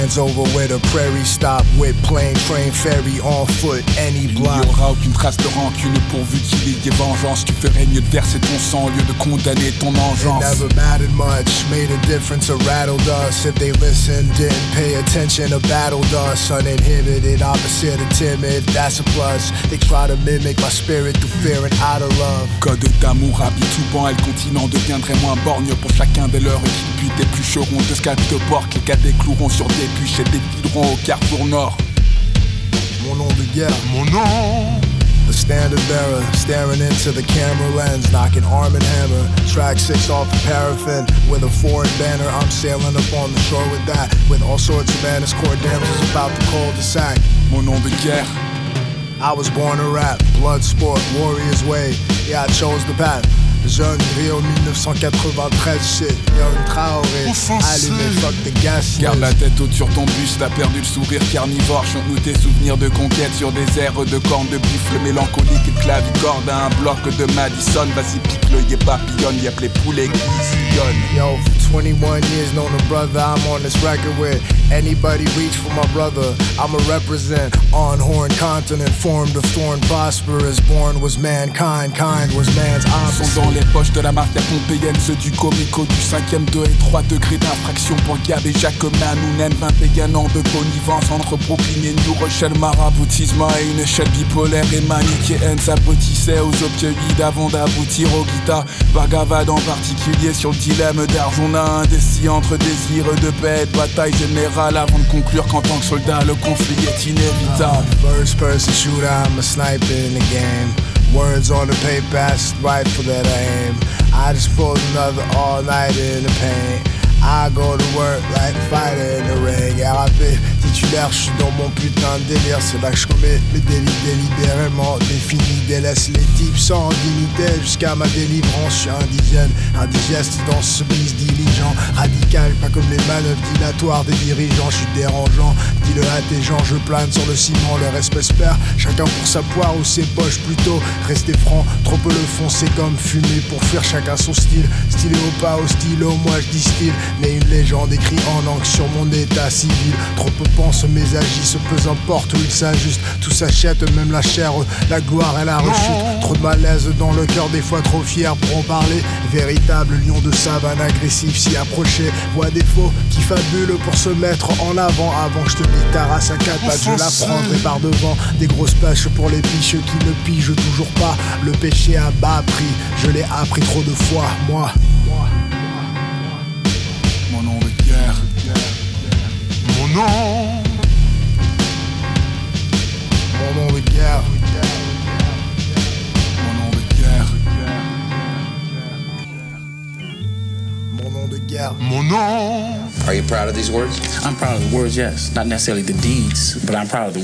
Words over where the prairie stop with plane, train, ferry, on foot, any block. Il n'y aura aucune trace de rancune pourvu qu'il y ait vengeance. Tu ferais mieux de verser ton sang au lieu de condamner ton engeance. It never mattered much, made a difference or rattled us. If they listened, didn't pay attention or battled us. Uninhibited, opposite of timid, that's a plus. They try to mimic my spirit through fear and out of love. Code d'amour habituant et le continent deviendrait moins borgne pour chacun des leurs qui butent, éplucheront de scalps de porc. Les gars décloueront sur des bûches et défileront au carrefour nord. Mon nom de guerre, mon nom. the standard bearer, staring into the camera lens, knocking arm and hammer. Track 6 off of paraffin with a foreign banner. I'm sailing up on the shore with that, with all sorts of Spanish core damsels about the cul-de-sac. Mon nom de guerre. I was born to rap, blood sport, warrior's way. Yeah, I chose the path. Jeune Rio 1993, shit, Young Traoré, allumé, fuck the gas. Garde la tête haute sur ton bus, t'as perdu le sourire carnivore. Chante-nous tes souvenirs de conquête sur des airs de cornes de buffle mélancolique et clavicorde à un bloc de Madison. Vas-y, pique l'œil et papillonne, y'a les poulets qui sillonnent. Yo, for 21 years known a brother, I'm on this record with anybody reach for my brother. I'ma represent on horn continent, formed of thorn prosperous. Born was mankind, kind was man's opposite. Les poches de la mafia pompéienne, ceux du comico du 5ème 2 et 3 degrés d'infraction pour Gab et Jacomin. Nous n'aime 21 ans de connivence entre Brooklyn et New Rochelle. Maraboutisme à une échelle bipolaire et manichéenne s'abrutissait aux opioïdes avant d'aboutir au guitare. Vagavad en particulier sur le dilemme d'argent. On a indécis entre désir de paix et de bataille générale avant de conclure qu'en tant que soldat le conflit est inévitable. First person shooter, I'm a sniper in the game. Words on the paper, asked right for that aim. I just pulled another all-nighter in the paint. I go to work like a fighter in the ring. RAP titulaire, j'suis dans mon putain de délire. C'est là que j'commets mes délits délibérément définis. Délaisse les types sans dignité jusqu'à ma délivrance. J'suis indigène, indigeste dans ce bise diligent. Radical, pas comme les manœuvres dilatoires des dirigeants. J'suis dérangeant, dis-le à tes gens. Je plane sur le ciment, leur espèce perd. Chacun pour sa poire ou ses poches plutôt. Restez franc, trop peu le fond, c'est comme fumer pour fuir. Chacun son style, stylé ou pas au stylo, moi j'distille. Mais une légende écrite en encre sur mon état civil. Trop peu pensent, mais agissent, peu importe où ils s'ajustent. Tout s'achète, même la chair, la gloire et la rechute. Trop de malaise dans le cœur, des fois trop fier pour en parler. Véritable lion de savane agressif, s'y approcher. Voix défaut qui fabule pour se mettre en avant. Avant que je te dis ta race à 4 pattes, je la prendrai par devant. Des grosses pêches pour les piches qui ne pigent toujours pas. Le péché à bas prix, je l'ai appris trop de fois, moi. Mon nom de guerre. Mon nom. Mon nom de guerre. Mon nom de guerre. Mon nom de guerre. Mon nom. Are you proud of these words? I'm proud of the words, yes. Not necessarily the deeds, but I'm proud of the